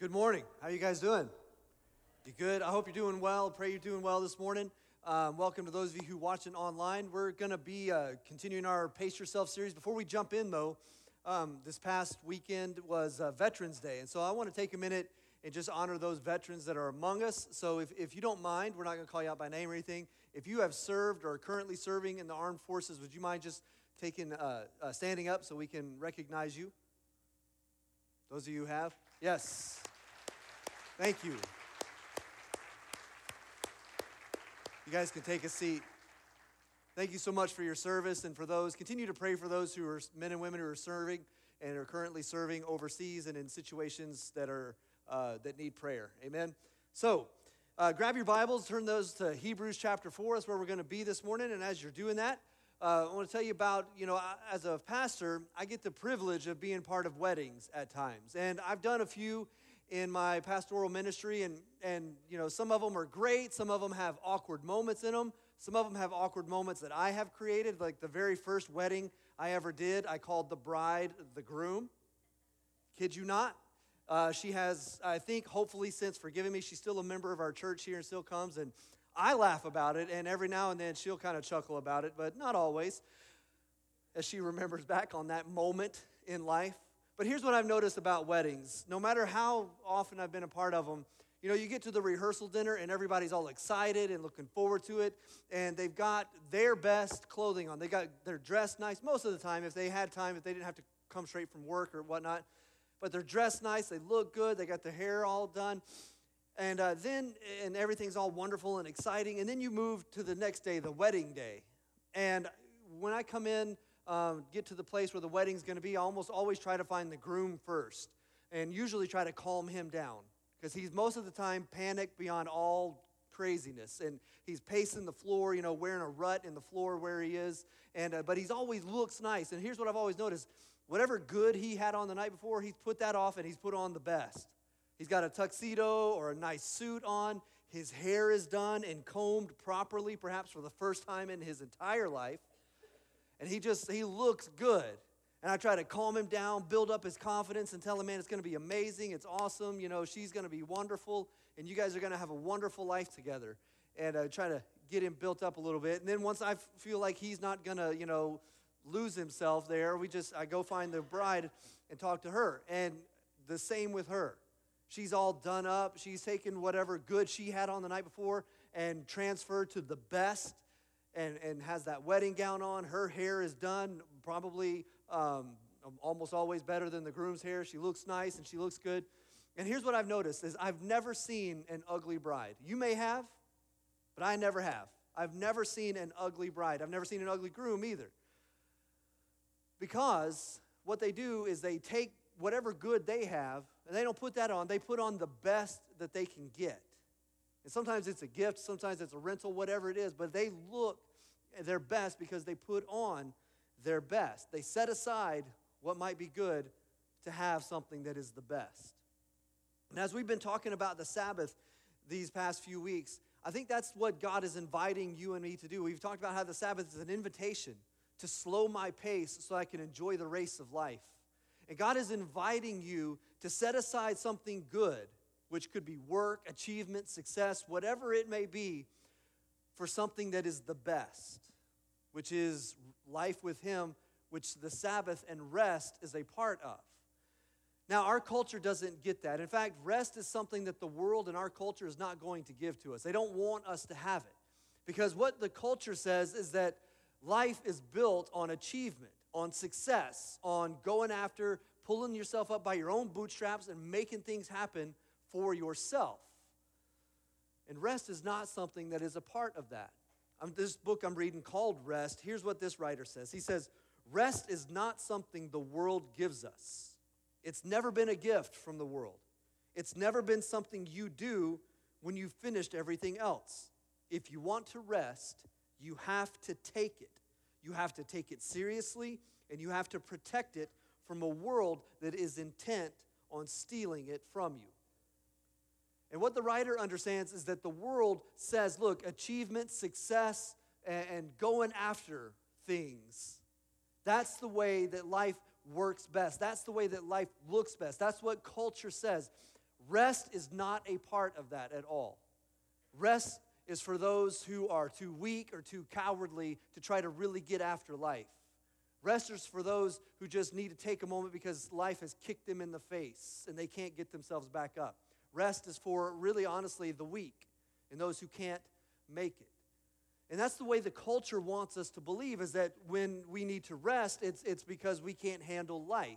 Good morning. How you guys doing? You good? I hope you're doing well. Pray you're doing well this morning. Welcome to those of you who watching online. We're going to be continuing our Pace Yourself series. Before we jump in, though, this past weekend was Veterans Day. And so I want to take a minute and just honor those veterans that are among us. So if you don't mind, we're not going to call you out by name or anything. If you have served or are currently serving in the armed forces, would you mind just standing up so we can recognize you? Those of you who have? Yes. Thank you. You guys can take a seat. Thank you so much for your service, and for those, continue to pray for those who are men and women who are serving and are currently serving overseas and in situations that need prayer. Amen. So, grab your Bibles, turn those to Hebrews chapter 4. That's where we're going to be this morning, and as you're doing that, I want to tell you about, as a pastor, I get the privilege of being part of weddings at times, and I've done a few in my pastoral ministry, and some of them are great. Some of them have awkward moments in them. Some of them have awkward moments that I have created. Like the very first wedding I ever did, I called the bride the groom. Kid you not. She has, I think, hopefully since forgiven me. She's still a member of our church here and still comes, and I laugh about it, and every now and then she'll kind of chuckle about it, but not always, as she remembers back on that moment in life. But here's what I've noticed about weddings. No matter how often I've been a part of them, you get to the rehearsal dinner and everybody's all excited and looking forward to it, and they've got their best clothing on. They're dressed nice most of the time if they had time, if they didn't have to come straight from work or whatnot. But they're dressed nice, they look good, they got their hair all done. And then everything's all wonderful and exciting, and then you move to the next day, the wedding day. And when I come in, get to the place where the wedding's going to be, I almost always try to find the groom first and usually try to calm him down because he's most of the time panicked beyond all craziness, and he's pacing the floor, wearing a rut in the floor where he is, but he's always looks nice. And here's what I've always noticed. Whatever good he had on the night before, he's put that off and he's put on the best. He's got a tuxedo or a nice suit on. His hair is done and combed properly, perhaps for the first time in his entire life. And he looks good. And I try to calm him down, build up his confidence, and tell him, man, it's going to be amazing. It's awesome. She's going to be wonderful. And you guys are going to have a wonderful life together. And try to get him built up a little bit. And then once I feel like he's not going to, lose himself there, I go find the bride and talk to her. And the same with her. She's all done up. She's taken whatever good she had on the night before and transferred to the best and has that wedding gown on. Her hair is done, probably almost always better than the groom's hair. She looks nice and she looks good. And here's what I've noticed is I've never seen an ugly bride. You may have, but I never have. I've never seen an ugly bride. I've never seen an ugly groom either. Because what they do is they take whatever good they have, and they don't put that on. They put on the best that they can get. And sometimes it's a gift, sometimes it's a rental, whatever it is, but they look their best because they put on their best. They set aside what might be good to have something that is the best. And as we've been talking about the Sabbath these past few weeks, I think that's what God is inviting you and me to do. We've talked about how the Sabbath is an invitation to slow my pace so I can enjoy the race of life. And God is inviting you to set aside something good, which could be work, achievement, success, whatever it may be, for something that is the best, which is life with Him, which the Sabbath and rest is a part of. Now, our culture doesn't get that. In fact, rest is something that the world and our culture is not going to give to us. They don't want us to have it. Because what the culture says is that life is built on achievement, on success, on going after, pulling yourself up by your own bootstraps and making things happen for yourself. And rest is not something that is a part of that. This book I'm reading called Rest, here's what this writer says. He says, rest is not something the world gives us. It's never been a gift from the world. It's never been something you do when you've finished everything else. If you want to rest, you have to take it. You have to take it seriously, and you have to protect it from a world that is intent on stealing it from you. And what the writer understands is that the world says, look, achievement, success, and going after things, that's the way that life works best. That's the way that life looks best. That's what culture says. Rest is not a part of that at all. Rest is for those who are too weak or too cowardly to try to really get after life. Rest is for those who just need to take a moment because life has kicked them in the face and they can't get themselves back up. Rest is for, really honestly, the weak and those who can't make it. And that's the way the culture wants us to believe, is that when we need to rest, it's because we can't handle life.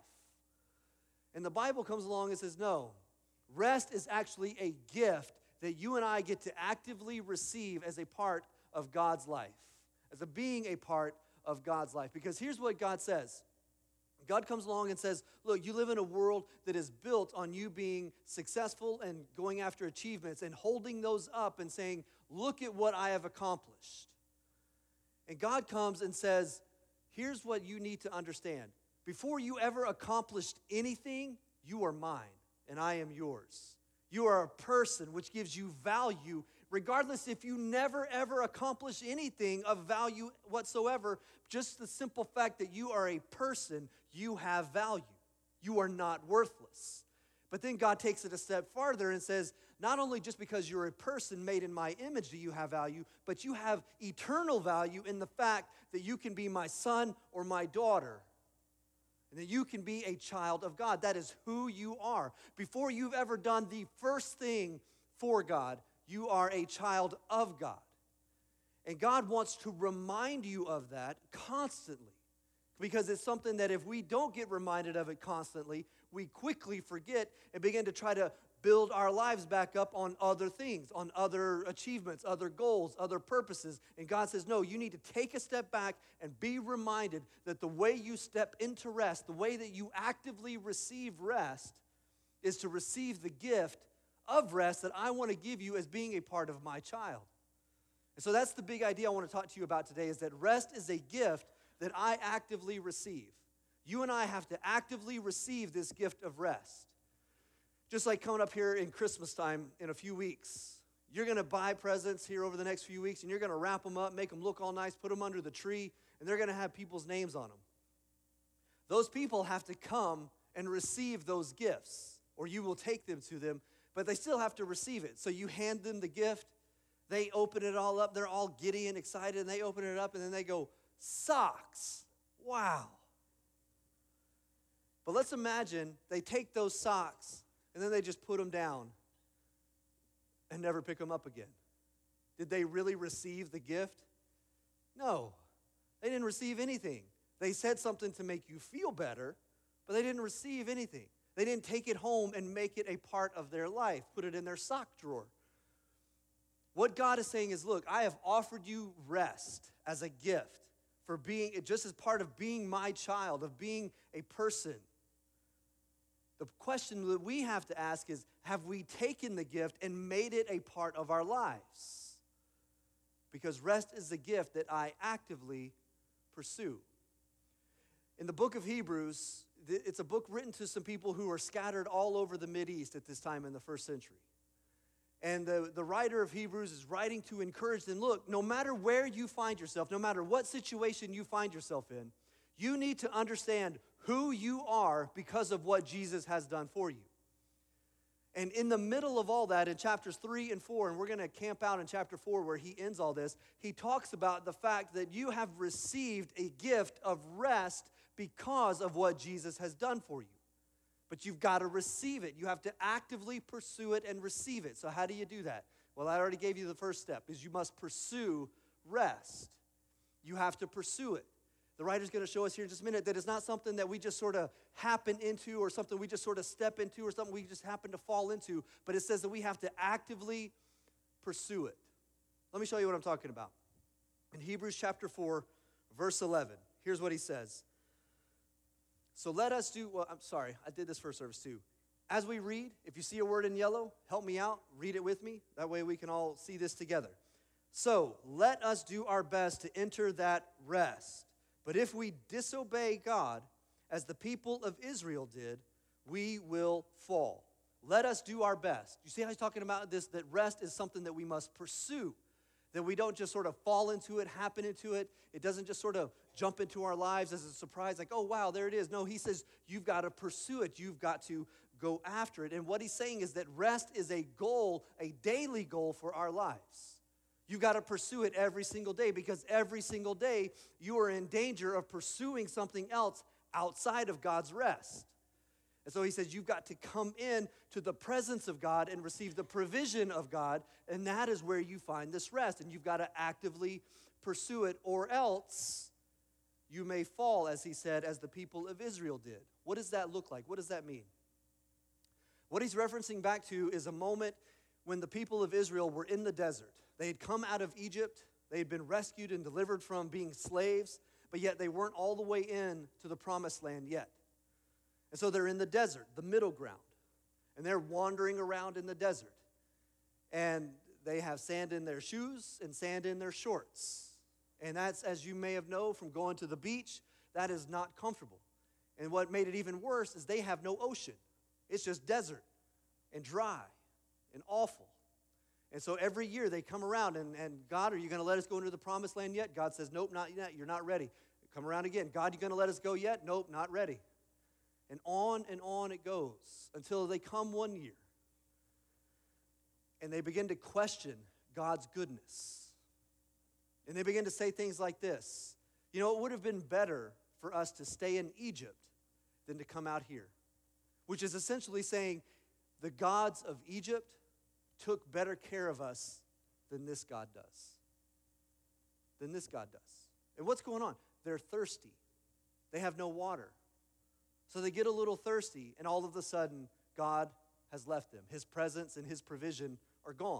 And the Bible comes along and says, no, rest is actually a gift that you and I get to actively receive as a part of God's life, as a being a part of God's life. Because here's what God says. God comes along and says, look, you live in a world that is built on you being successful and going after achievements and holding those up and saying, look at what I have accomplished. And God comes and says, here's what you need to understand. Before you ever accomplished anything, you are mine and I am yours. You are a person, which gives you value, regardless if you never ever accomplish anything of value whatsoever. Just the simple fact that you are a person, you have value. You are not worthless. But then God takes it a step farther and says, not only just because you're a person made in my image do you have value, but you have eternal value in the fact that you can be my son or my daughter. And that you can be a child of God. That is who you are. Before you've ever done the first thing for God, you are a child of God. And God wants to remind you of that constantly. Because it's something that if we don't get reminded of it constantly, we quickly forget and begin to try to build our lives back up on other things, on other achievements, other goals, other purposes. And God says, no, you need to take a step back and be reminded that the way you step into rest, the way that you actively receive rest, is to receive the gift of rest that I want to give you as being a part of my child. And so that's the big idea I want to talk to you about today, is that rest is a gift that I actively receive. You and I have to actively receive this gift of rest. Just like coming up here in Christmas time in a few weeks. You're going to buy presents here over the next few weeks, and you're going to wrap them up, make them look all nice, put them under the tree, and they're going to have people's names on them. Those people have to come and receive those gifts, or you will take them to them, but they still have to receive it. So you hand them the gift, they open it all up, they're all giddy and excited, and they open it up, and then they go, socks, wow. But let's imagine they take those socks, and then they just put them down and never pick them up again. Did they really receive the gift? No, they didn't receive anything. They said something to make you feel better, but they didn't receive anything. They didn't take it home and make it a part of their life, put it in their sock drawer. What God is saying is, look, I have offered you rest as a gift for being, just as part of being my child, of being a person. The question that we have to ask is, have we taken the gift and made it a part of our lives? Because rest is a gift that I actively pursue. In the book of Hebrews, it's a book written to some people who are scattered all over the Mideast at this time in the first century. And the writer of Hebrews is writing to encourage them, look, no matter where you find yourself, no matter what situation you find yourself in, you need to understand who you are because of what Jesus has done for you. And in the middle of all that, in chapters 3 and 4, and we're going to camp out in chapter 4 where he ends all this, he talks about the fact that you have received a gift of rest because of what Jesus has done for you. But you've got to receive it. You have to actively pursue it and receive it. So how do you do that? Well, I already gave you the first step, is you must pursue rest. You have to pursue it. The writer's going to show us here in just a minute that it's not something that we just sort of happen into or something we just sort of step into or something we just happen to fall into, but it says that we have to actively pursue it. Let me show you what I'm talking about. In Hebrews chapter 4, verse 11, here's what he says. So let us do, well, I'm sorry, I did this first service too. As we read, if you see a word in yellow, help me out, read it with me. That way we can all see this together. So let us do our best to enter that rest. But if we disobey God, as the people of Israel did, we will fall. Let us do our best. You see how he's talking about this, that rest is something that we must pursue, That we don't just sort of fall into it, happen into it. It doesn't just sort of jump into our lives as a surprise, like, oh, wow, there it is. No, he says you've got to pursue it. You've got to go after it. And what he's saying is that rest is a goal, a daily goal for our lives. You've got to pursue it every single day, because every single day you are in danger of pursuing something else outside of God's rest. And so he says you've got to come in to the presence of God and receive the provision of God, and that is where you find this rest. And you've got to actively pursue it, or else you may fall, as he said, as the people of Israel did. What does that look like? What does that mean? What he's referencing back to is a moment when the people of Israel were in the desert. They had come out of Egypt. They had been rescued and delivered from being slaves, but yet they weren't all the way in to the promised land yet. And so they're in the desert, the middle ground, and they're wandering around in the desert. And they have sand in their shoes and sand in their shorts. And that's, as you may have known from going to the beach, that is not comfortable. And what made it even worse is they have no ocean. It's just desert and dry and awful. And so every year they come around and God, are you going to let us go into the promised land yet? God says, nope, not yet. You're not ready. Come around again. God, you going to let us go yet? Nope, not ready. And on it goes until they come one year and they begin to question God's goodness. And they begin to say things like this: you know, it would have been better for us to stay in Egypt than to come out here. Which is essentially saying the gods of Egypt took better care of us than this God does. Than this God does. And what's going on? They're thirsty. They have no water. So they get a little thirsty, and all of a sudden, God has left them. His presence and his provision are gone.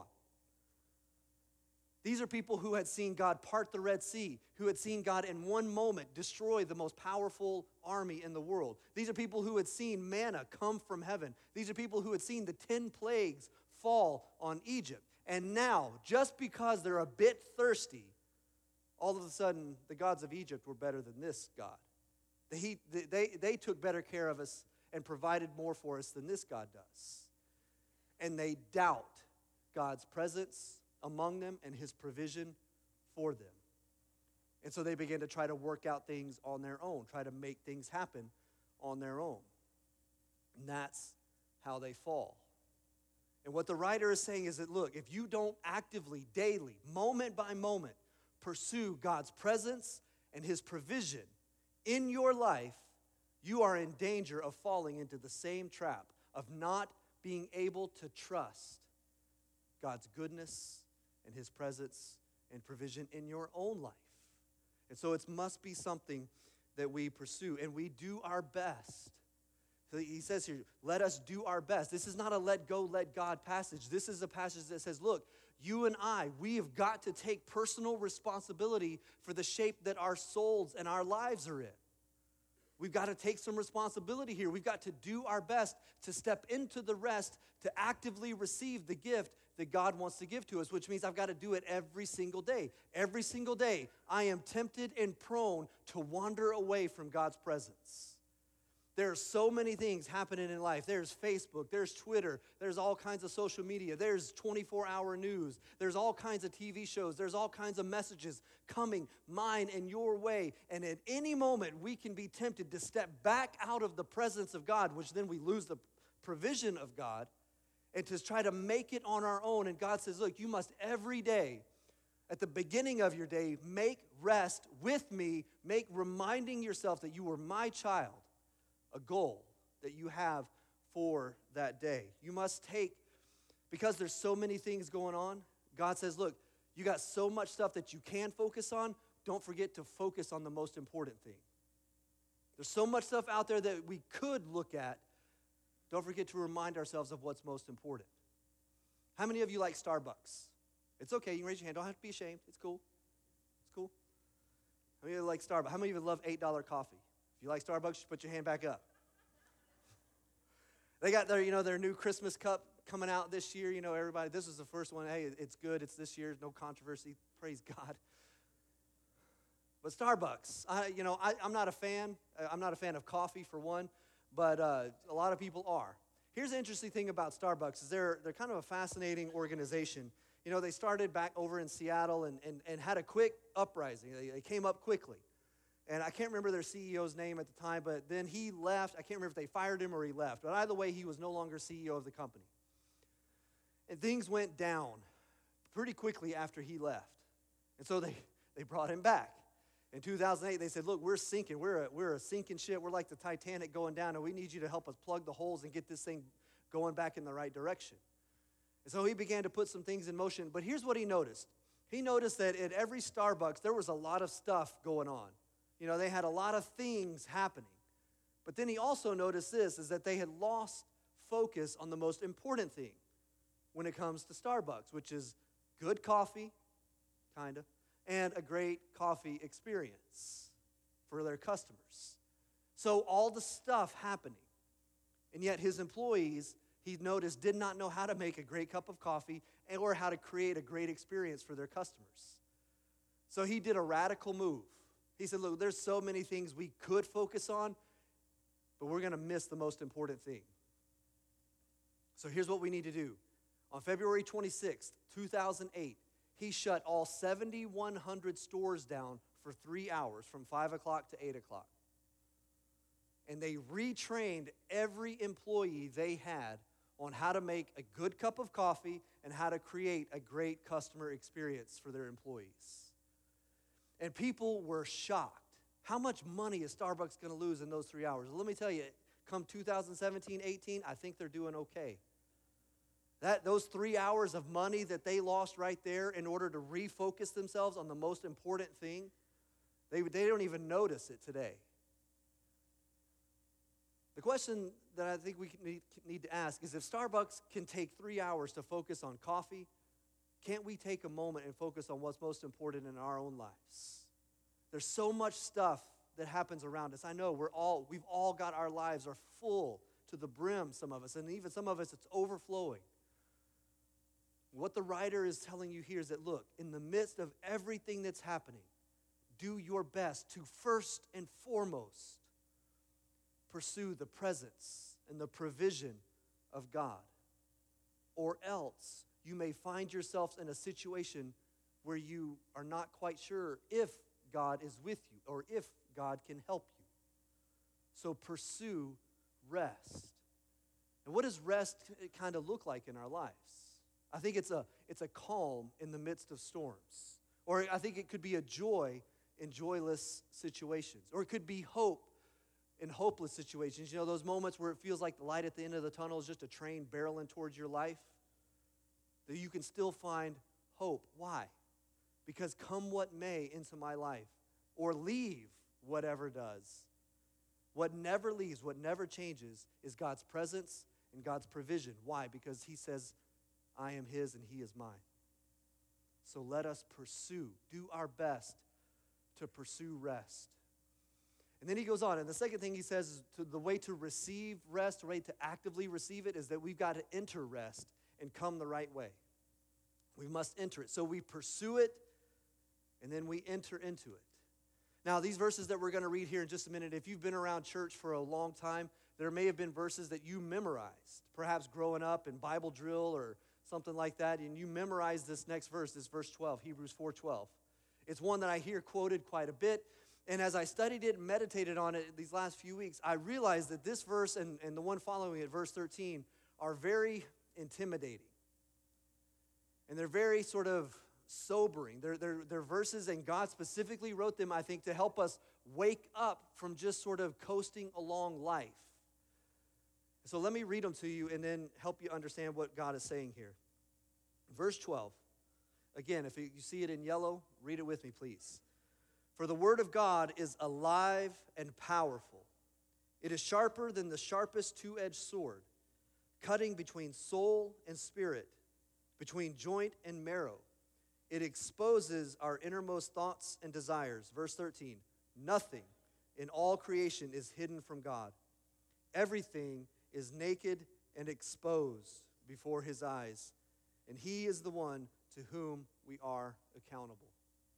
These are people who had seen God part the Red Sea, who had seen God in one moment destroy the most powerful army in the world. These are people who had seen manna come from heaven. These are people who had seen the 10 plagues fall on Egypt. And now, just because they're a bit thirsty, all of a sudden, the gods of Egypt were better than this God. They took better care of us and provided more for us than this God does. And they doubt God's presence among them and his provision for them. And so they begin to try to work out things on their own, try to make things happen on their own. And that's how they fall. And what the writer is saying is that, look, if you don't actively, daily, moment by moment, pursue God's presence and his provision in your life, you are in danger of falling into the same trap of not being able to trust God's goodness and his presence and provision in your own life. And so it must be something that we pursue, and we do our best. So he says here, let us do our best. This is not a let go, let God passage. This is a passage that says, look, you and I, we have got to take personal responsibility for the shape that our souls and our lives are in. We've got to take some responsibility here. We've got to do our best to step into the rest, to actively receive the gift that God wants to give to us, which means I've got to do it every single day. Every single day, I am tempted and prone to wander away from God's presence. There are so many things happening in life. There's Facebook, there's Twitter, there's all kinds of social media, there's 24-hour news, there's all kinds of TV shows, there's all kinds of messages coming mine and your way. And at any moment, we can be tempted to step back out of the presence of God, which then we lose the provision of God, and to try to make it on our own. And God says, look, you must every day, at the beginning of your day, make rest with me, make reminding yourself that you were my child, a goal that you have for that day. You must take, because there's so many things going on, God says, look, you got so much stuff that you can focus on, don't forget to focus on the most important thing. There's so much stuff out there that we could look at. Don't forget to remind ourselves of what's most important. How many of you like Starbucks? It's okay, you can raise your hand, don't have to be ashamed, it's cool. It's cool. How many of you like Starbucks? How many of you love $8 coffee? If you like Starbucks, just put your hand back up. They got their new Christmas cup coming out this year. You know, everybody, this is the first one. Hey, it's good. It's this year. No controversy. Praise God. But Starbucks, I'm not a fan. I'm not a fan of coffee, for one, but a lot of people are. Here's the interesting thing about Starbucks is they're kind of a fascinating organization You know, they started back over in Seattle and had a quick uprising. They came up quickly. And I can't remember their CEO's name at the time, but then he left. I can't remember if they fired him or he left. But either way, he was no longer CEO of the company. And things went down pretty quickly after he left. And so they brought him back. In 2008, they said, look, we're sinking. We're a sinking ship. We're like the Titanic going down, and we need you to help us plug the holes and get this thing going back in the right direction. And so he began to put some things in motion. But here's what he noticed. He noticed that at every Starbucks, there was a lot of stuff going on. You know, they had a lot of things happening. But then he also noticed this, is that they had lost focus on the most important thing when it comes to Starbucks, which is good coffee, kind of, and a great coffee experience for their customers. So all the stuff happening. And yet his employees, he noticed, did not know how to make a great cup of coffee or how to create a great experience for their customers. So he did a radical move. He said, look, there's so many things we could focus on, but we're going to miss the most important thing. So here's what we need to do. On February 26th, 2008, he shut all 7,100 stores down for 3 hours, from 5 o'clock to 8 o'clock. And they retrained every employee they had on how to make a good cup of coffee and how to create a great customer experience for their employees. And people were shocked. How much money is Starbucks going to lose in those 3 hours? Well, let me tell you, come 2017, 18, I think they're doing okay. Those 3 hours of money that they lost right there in order to refocus themselves on the most important thing, they don't even notice it today. The question that I think we need to ask is, if Starbucks can take 3 hours to focus on coffee, can't we take a moment and focus on what's most important in our own lives? There's so much stuff that happens around us. I know we've all got, our lives are full to the brim, some of us, and even some of us it's overflowing. What the writer is telling you here is that, look, in the midst of everything that's happening, do your best to first and foremost pursue the presence and the provision of God. Or else you may find yourselves in a situation where you are not quite sure if God is with you or if God can help you. So pursue rest. And what does rest kind of look like in our lives? I think it's a calm in the midst of storms. Or I think it could be a joy in joyless situations. Or it could be hope in hopeless situations. You know, those moments where it feels like the light at the end of the tunnel is just a train barreling towards your life. That you can still find hope. Why? Because come what may into my life, or leave whatever does, what never leaves, what never changes, is God's presence and God's provision. Why? Because he says, I am his and he is mine. So let us do our best to pursue rest. And then he goes on, and the second thing he says is the way to receive rest, the way to actively receive it, is that we've got to enter rest and come the right way. We must enter it. So we pursue it, and then we enter into it. Now, these verses that we're going to read here in just a minute, if you've been around church for a long time, there may have been verses that you memorized, perhaps growing up in Bible drill or something like that, and you memorized this next verse, this verse 12, Hebrews 4:12. It's one that I hear quoted quite a bit, and as I studied it and meditated on it these last few weeks, I realized that this verse and the one following it, verse 13, are very intimidating. And they're very sort of sobering. They're verses, and God specifically wrote them, I think, to help us wake up from just sort of coasting along life. So let me read them to you and then help you understand what God is saying here. Verse 12. Again, if you see it in yellow, read it with me, please. For the word of God is alive and powerful. It is sharper than the sharpest two-edged sword, cutting between soul and spirit, between joint and marrow. It exposes our innermost thoughts and desires. Verse 13, nothing in all creation is hidden from God. Everything is naked and exposed before his eyes, and he is the one to whom we are accountable.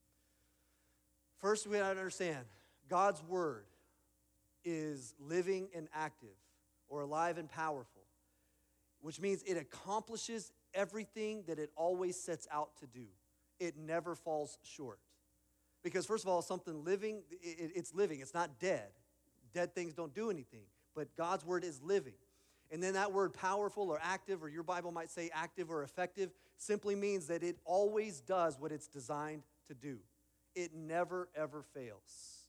First, we have to understand, God's word is living and active, or alive and powerful. which means it accomplishes everything that it always sets out to do. It never falls short. Because first of all, something living, it's living. It's not dead. Dead things don't do anything. But God's word is living. And then that word powerful or active, or your Bible might say active or effective, simply means that it always does what it's designed to do. It never, ever fails.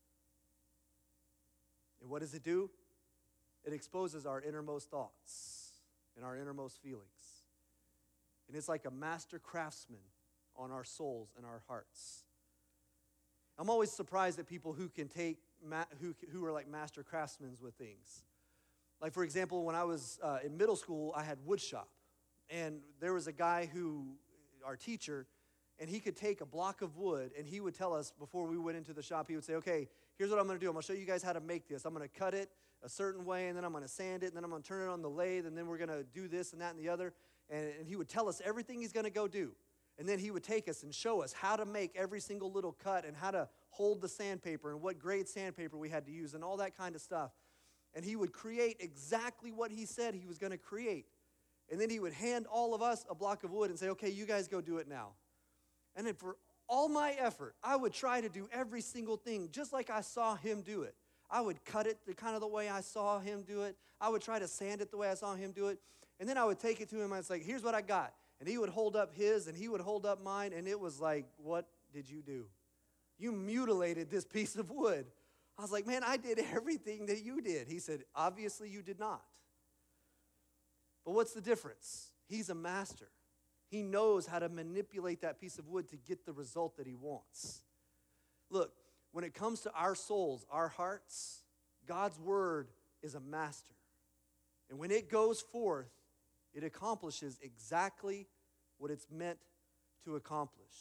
And what does it do? It exposes our innermost thoughts and our innermost feelings. And it's like a master craftsman on our souls and our hearts. I'm always surprised at people who can take, who are like master craftsmen with things. Like, for example, when I was in middle school, I had wood shop. And there was a guy our teacher, and he could take a block of wood, and he would tell us before we went into the shop, he would say, okay, here's what I'm going to do. I'm going to show you guys how to make this. I'm going to cut it a certain way, and then I'm going to sand it, and then I'm going to turn it on the lathe, and then we're going to do this and that and the other. And he would tell us everything he's going to go do. And then he would take us and show us how to make every single little cut and how to hold the sandpaper and what grade sandpaper we had to use and all that kind of stuff. And he would create exactly what he said he was going to create. And then he would hand all of us a block of wood and say, okay, you guys go do it now. And then for all my effort, I would try to do every single thing just like I saw him do it. I would cut it the way I saw him do it. I would try to sand it the way I saw him do it. And then I would take it to him and I'd say, here's what I got. And he would hold up his and he would hold up mine. And it was like, what did you do? You mutilated this piece of wood. I was like, man, I did everything that you did. He said, obviously you did not. But what's the difference? He's a master. He knows how to manipulate that piece of wood to get the result that he wants. Look, when it comes to our souls, our hearts, God's word is a master. And when it goes forth, it accomplishes exactly what it's meant to accomplish.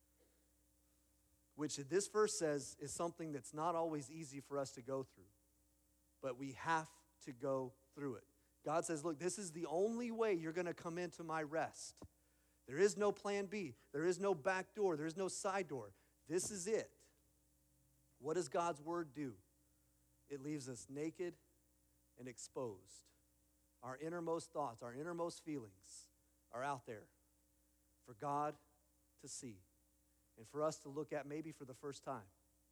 Which this verse says is something that's not always easy for us to go through. But we have to go through it. God says, look, this is the only way you're going to come into my rest. There is no plan B. There is no back door. There is no side door. This is it. What does God's word do? It leaves us naked and exposed. Our innermost thoughts, our innermost feelings are out there for God to see and for us to look at maybe for the first time.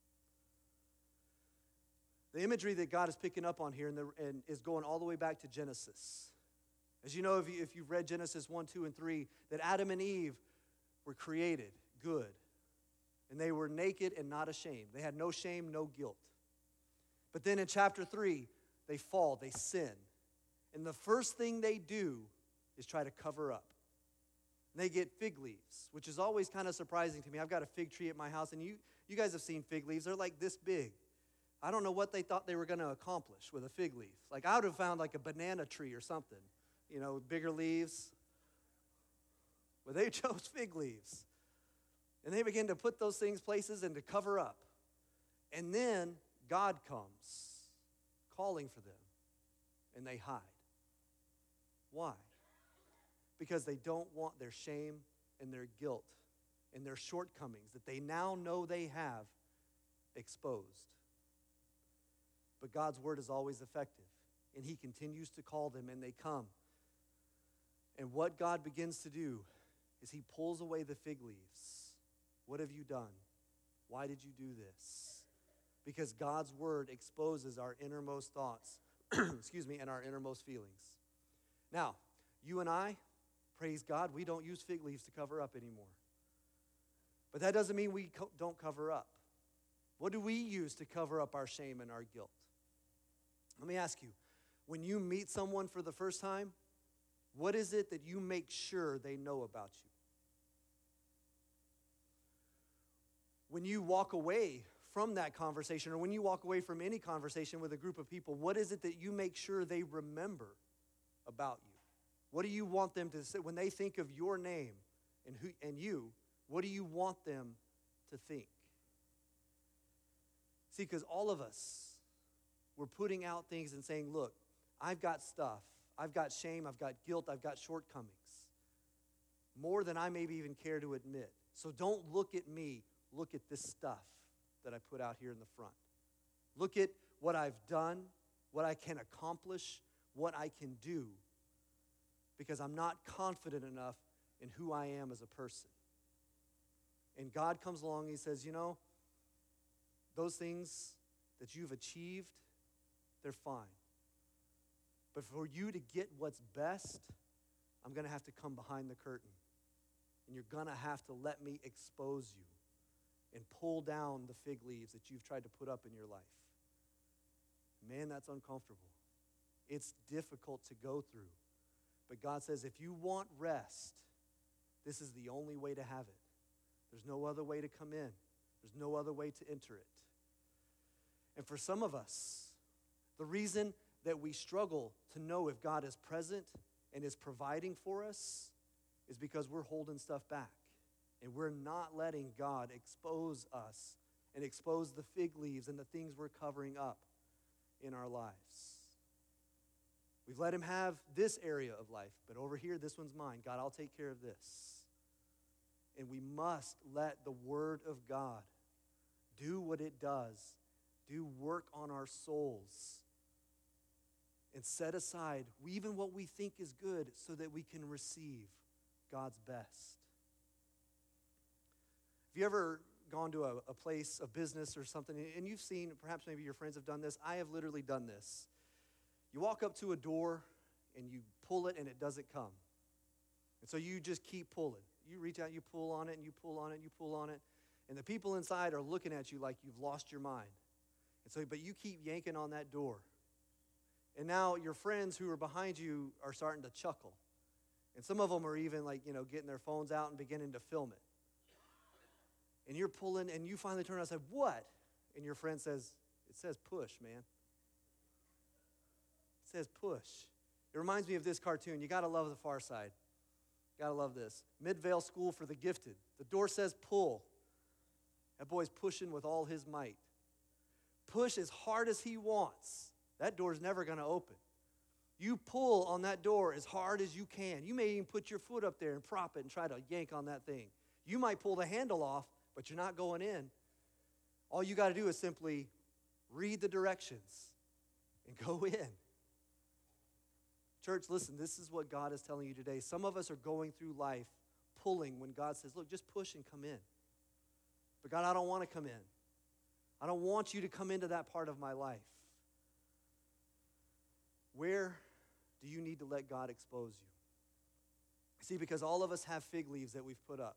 The imagery that God is picking up on here and is going all the way back to Genesis. As you know, if you've read Genesis 1, 2, and 3, that Adam and Eve were created good. And they were naked and not ashamed. They had no shame, no guilt. But then in chapter 3, they fall, they sin. And the first thing they do is try to cover up. And they get fig leaves, which is always kind of surprising to me. I've got a fig tree at my house, and you guys have seen fig leaves. They're like this big. I don't know what they thought they were going to accomplish with a fig leaf. Like, I would have found like a banana tree or something, bigger leaves. But they chose fig leaves. And they begin to put those things places and to cover up. And then God comes calling for them, and they hide. Why? Because they don't want their shame and their guilt and their shortcomings that they now know they have exposed. But God's word is always effective, and he continues to call them, and they come. And what God begins to do is he pulls away the fig leaves. What have you done? Why did you do this? Because God's word exposes our innermost thoughts, and our innermost feelings. Now, you and I, praise God, we don't use fig leaves to cover up anymore. But that doesn't mean we don't cover up. What do we use to cover up our shame and our guilt? Let me ask you, when you meet someone for the first time, what is it that you make sure they know about you? When you walk away from that conversation, or when you walk away from any conversation with a group of people, what is it that you make sure they remember about you? What do you want them to say when they think of your name and you? What do you want them to think? See, because all of us, we're putting out things and saying, look, I've got stuff. I've got shame. I've got guilt. I've got shortcomings. More than I maybe even care to admit. So don't look at me. Look at this stuff that I put out here in the front. Look at what I've done, what I can accomplish, what I can do. because I'm not confident enough in who I am as a person. And God comes along and he says, those things that you've achieved, they're fine. But for you to get what's best, I'm going to have to come behind the curtain. And you're going to have to let me expose you and pull down the fig leaves that you've tried to put up in your life. Man, that's uncomfortable. It's difficult to go through. But God says, if you want rest, this is the only way to have it. There's no other way to come in. There's no other way to enter it. And for some of us, the reason that we struggle to know if God is present and is providing for us is because we're holding stuff back. And we're not letting God expose us and expose the fig leaves and the things we're covering up in our lives. We've let him have this area of life, but over here, this one's mine. God, I'll take care of this. And we must let the Word of God do what it does, do work on our souls, and set aside even what we think is good so that we can receive God's best. Have you ever gone to a place of business or something, and you've seen, perhaps maybe your friends have done this, I have literally done this. You walk up to a door, and you pull it, and it doesn't come. And so you just keep pulling. You reach out, you pull on it, and you pull on it, and you pull on it, and the people inside are looking at you like you've lost your mind. And so, but you keep yanking on that door. And now your friends who are behind you are starting to chuckle. And some of them are even getting their phones out and beginning to film it. And you're pulling, and you finally turn around and say, what? And your friend says, it says push, man. It says push. It reminds me of this cartoon. You got to love The Far Side. Got to love this. Midvale School for the Gifted. The door says pull. That boy's pushing with all his might. Push as hard as he wants. That door's never going to open. You pull on that door as hard as you can. You may even put your foot up there and prop it and try to yank on that thing. You might pull the handle off, but you're not going in. All you got to do is simply read the directions and go in. Church, listen, this is what God is telling you today. Some of us are going through life pulling when God says, look, just push and come in. But God, I don't want to come in. I don't want you to come into that part of my life. Where do you need to let God expose you? See, because all of us have fig leaves that we've put up.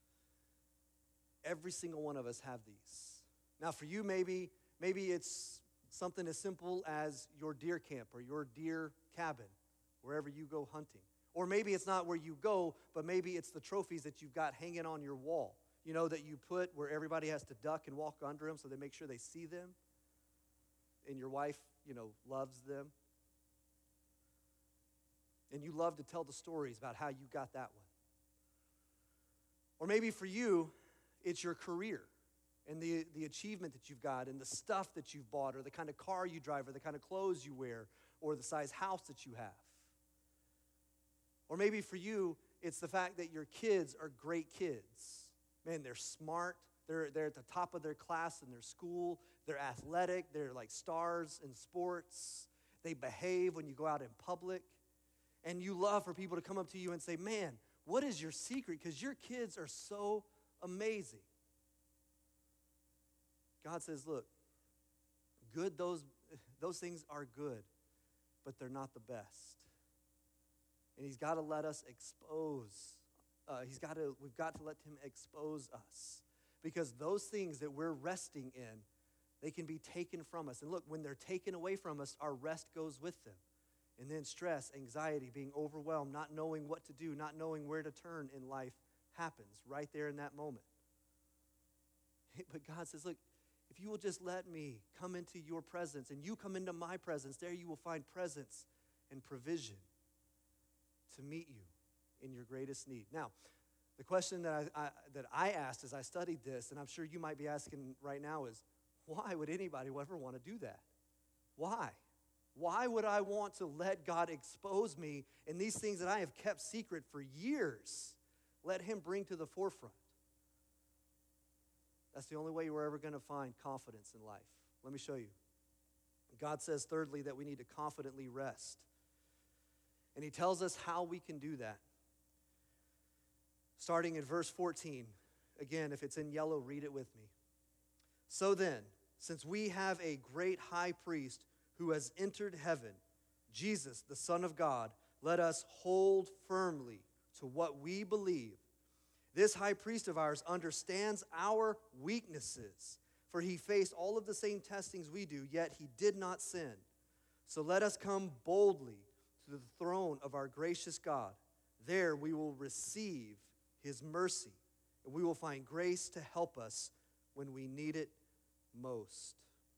Every single one of us have these. Now, for you, maybe it's something as simple as your deer camp or your deer cabin, wherever you go hunting. Or maybe it's not where you go, but maybe it's the trophies that you've got hanging on your wall, that you put where everybody has to duck and walk under them so they make sure they see them. And your wife, loves them. And you love to tell the stories about how you got that one. Or maybe for you, it's your career and the achievement that you've got and the stuff that you've bought or the kind of car you drive or the kind of clothes you wear or the size house that you have. Or maybe for you, it's the fact that your kids are great kids. Man, they're smart. They're at the top of their class in their school. They're athletic. They're like stars in sports. They behave when you go out in public. And you love for people to come up to you and say, man, what is your secret? Because your kids are so amazing. God says, look, good, those things are good, but they're not the best. And he's got to let us expose. We've got to let him expose us. Because those things that we're resting in, they can be taken from us. And look, when they're taken away from us, our rest goes with them. And then stress, anxiety, being overwhelmed, not knowing what to do, not knowing where to turn in life happens right there in that moment. But God says, look, if you will just let me come into your presence and you come into my presence, there you will find presence and provision to meet you in your greatest need. Now, the question that I asked as I studied this, and I'm sure you might be asking right now, is why would anybody ever want to do that? Why? Why would I want to let God expose me in these things that I have kept secret for years? Let him bring to the forefront. That's the only way we're ever going to find confidence in life. Let me show you. God says, thirdly, that we need to confidently rest. And he tells us how we can do that. Starting in verse 14. Again, if it's in yellow, read it with me. So then, since we have a great high priest who has entered heaven, Jesus, the Son of God, let us hold firmly to what we believe. This high priest of ours understands our weaknesses, for he faced all of the same testings we do, yet he did not sin. So let us come boldly to the throne of our gracious God. There we will receive his mercy, and we will find grace to help us when we need it most.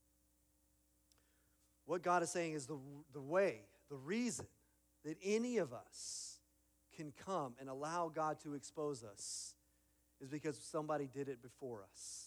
What God is saying is the way, the reason that any of us can come and allow God to expose us is because somebody did it before us.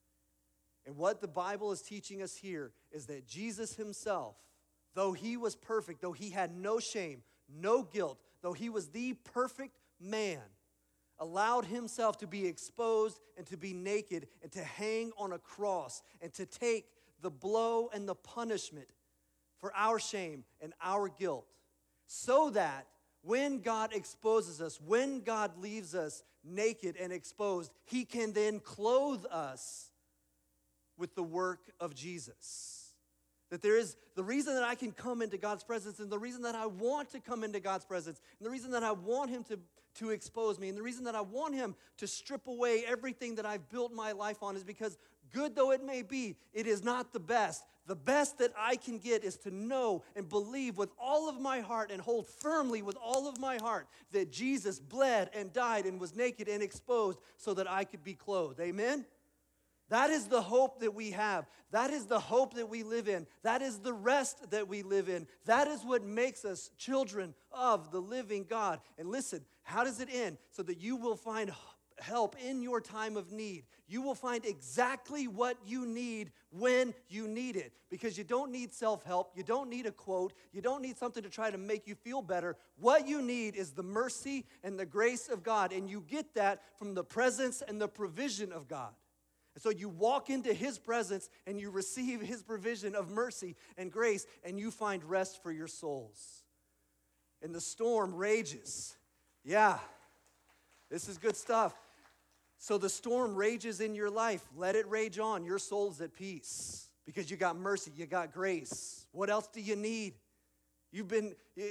And what the Bible is teaching us here is that Jesus himself, though he was perfect, though he had no shame, no guilt, though he was the perfect man, allowed himself to be exposed and to be naked and to hang on a cross and to take the blow and the punishment for our shame and our guilt, so that when God exposes us, when God leaves us naked and exposed, he can then clothe us with the work of Jesus. That there is the reason that I can come into God's presence, and the reason that I want to come into God's presence, and the reason that I want him to expose me, and the reason that I want him to strip away everything that I've built my life on is because, good though it may be, it is not the best. The best that I can get is to know and believe with all of my heart and hold firmly with all of my heart that Jesus bled and died and was naked and exposed so that I could be clothed. Amen? That is the hope that we have. That is the hope that we live in. That is the rest that we live in. That is what makes us children of the living God. And listen, how does it end? So that you will find help in your time of need. You will find exactly what you need when you need it. Because you don't need self-help. You don't need a quote. You don't need something to try to make you feel better. What you need is the mercy and the grace of God. And you get that from the presence and the provision of God. And so you walk into his presence and you receive his provision of mercy and grace, and you find rest for your souls. And the storm rages. Yeah, this is good stuff. So the storm rages in your life. Let it rage on. Your soul's at peace because you got mercy, you got grace. What else do you need? You've been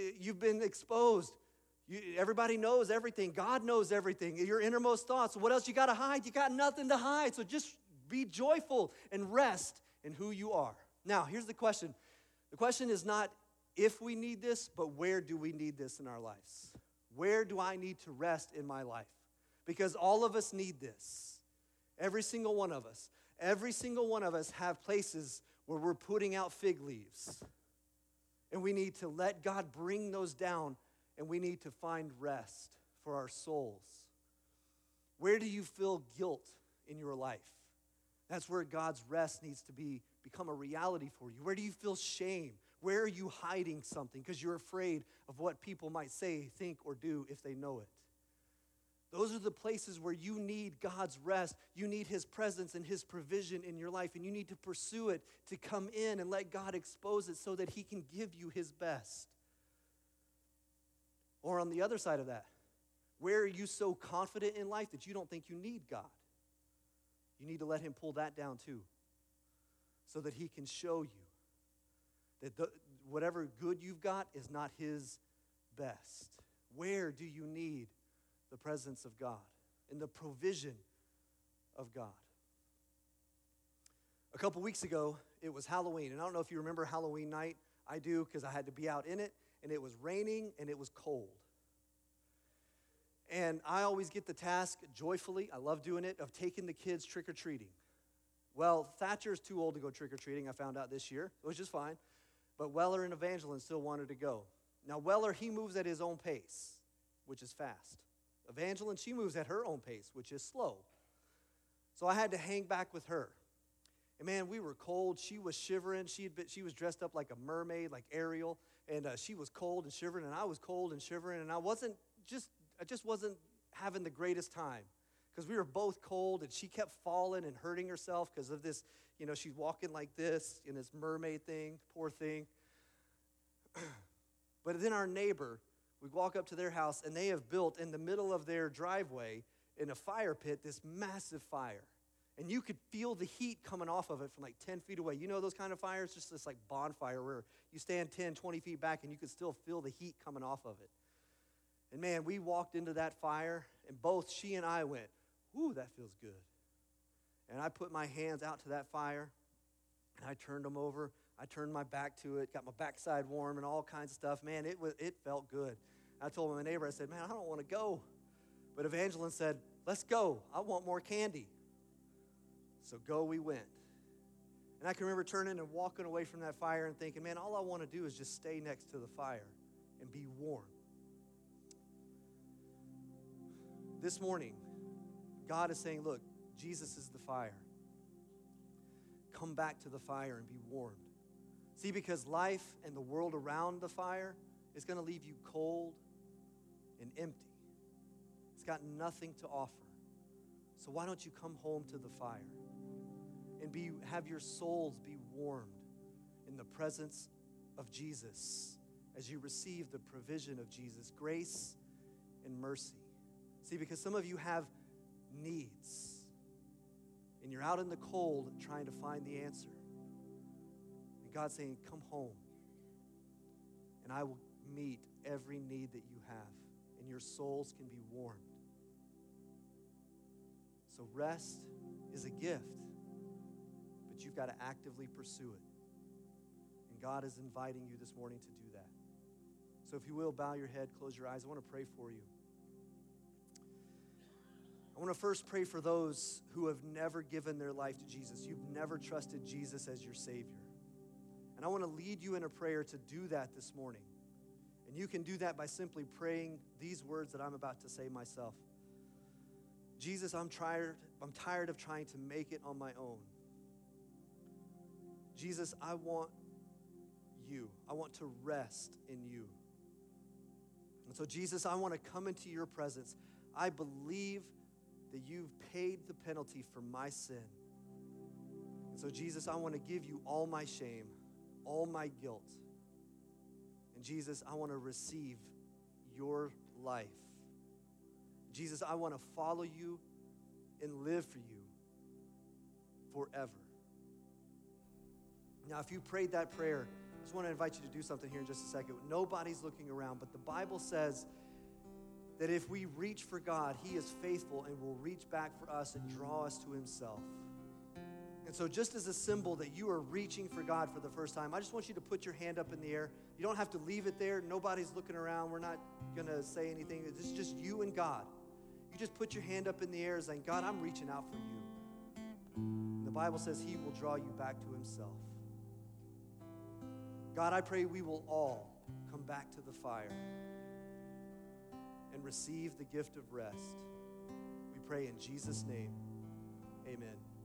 exposed. Everybody knows everything. God knows everything. Your innermost thoughts. What else you got to hide? You got nothing to hide. So just be joyful and rest in who you are. Now, here's the question. The question is not if we need this, but where do we need this in our lives? Where do I need to rest in my life? Because all of us need this. Every single one of us. Every single one of us have places where we're putting out fig leaves. And we need to let God bring those down, and we need to find rest for our souls. Where do you feel guilt in your life? That's where God's rest needs to become a reality for you. Where do you feel shame? Where are you hiding something because you're afraid of what people might say, think, or do if they know it? Those are the places where you need God's rest. You need his presence and his provision in your life, and you need to pursue it to come in and let God expose it so that he can give you his best. Or on the other side of that, where are you so confident in life that you don't think you need God? You need to let him pull that down too, so that he can show you that whatever good you've got is not his best. Where do you need the presence of God and the provision of God? A couple weeks ago, it was Halloween. And I don't know if you remember Halloween night. I do, because I had to be out in it. And it was raining and it was cold. And I always get the task joyfully, I love doing it, of taking the kids trick-or-treating. Well, Thatcher's too old to go trick-or-treating, I found out this year, which is fine. But Weller and Evangeline still wanted to go. Now, Weller, he moves at his own pace, which is fast. Evangeline, she moves at her own pace, which is slow. So I had to hang back with her. And man, we were cold. She was shivering. She was dressed up like a mermaid, like Ariel. And she was cold and shivering, and I was cold and shivering. And I just wasn't having the greatest time because we were both cold, and she kept falling and hurting herself because of this, she's walking like this in this mermaid thing, poor thing. But then our neighbor We walk up to their house, and they have built in the middle of their driveway in a fire pit this massive fire. And you could feel the heat coming off of it from like 10 feet away. You know those kind of fires? Just this like bonfire where you stand 10, 20 feet back, and you could still feel the heat coming off of it. And man, we walked into that fire, and both she and I went, "Ooh, that feels good." And I put my hands out to that fire, and I turned them over. I turned my back to it, got my backside warm and all kinds of stuff. Man, it felt good. I told my neighbor, I said, "Man, I don't want to go." But Evangeline said, "Let's go. I want more candy." So go we went. And I can remember turning and walking away from that fire and thinking, man, all I want to do is just stay next to the fire and be warm. This morning, God is saying, look, Jesus is the fire. Come back to the fire and be warmed. See, because life and the world around the fire is going to leave you cold and empty. It's got nothing to offer. So why don't you come home to the fire and have your souls be warmed in the presence of Jesus as you receive the provision of Jesus, grace and mercy. See, because some of you have needs, and you're out in the cold trying to find the answer. And God's saying, come home, and I will meet every need that you have, and your souls can be warmed. So rest is a gift, but you've got to actively pursue it. And God is inviting you this morning to do that. So if you will, bow your head, close your eyes. I want to pray for you. I want to first pray for those who have never given their life to Jesus. You've never trusted Jesus as your Savior. And I want to lead you in a prayer to do that this morning. And you can do that by simply praying these words that I'm about to say myself. Jesus, I'm tired of trying to make it on my own. Jesus, I want you. I want to rest in you. And so, Jesus, I want to come into your presence. I believe that you've paid the penalty for my sin. And so, Jesus, I want to give you all my shame, all my guilt. And Jesus, I want to receive your life. Jesus, I want to follow you and live for you forever. Now, if you prayed that prayer, I just want to invite you to do something here in just a second. Nobody's looking around, but the Bible says that if we reach for God, he is faithful and will reach back for us and draw us to himself. And so just as a symbol that you are reaching for God for the first time, I just want you to put your hand up in the air. You don't have to leave it there. Nobody's looking around. We're not going to say anything. It's just you and God. You just put your hand up in the air saying, God, I'm reaching out for you. And the Bible says he will draw you back to himself. God, I pray we will all come back to the fire and receive the gift of rest. We pray in Jesus' name, amen.